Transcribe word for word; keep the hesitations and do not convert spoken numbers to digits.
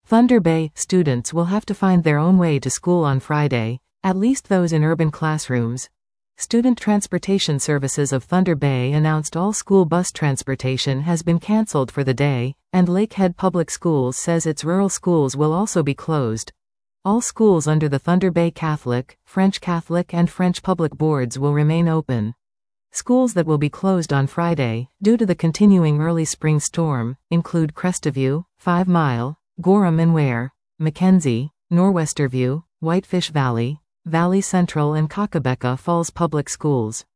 Thunder Bay students will have to find their own way to school on Friday, at least those in urban classrooms. Student Transportation Services of Thunder Bay announced all school bus transportation has been canceled for the day, and Lakehead Public Schools says its rural schools will also be closed. All schools under the Thunder Bay Catholic, French Catholic and French Public boards will remain open. Schools that will be closed on Friday, due to the continuing early spring storm, include Crestview, Five Mile, Gorham and Ware, Mackenzie, Norwesterview, Whitefish Valley, Valley Central and Kakabeka Falls Public Schools.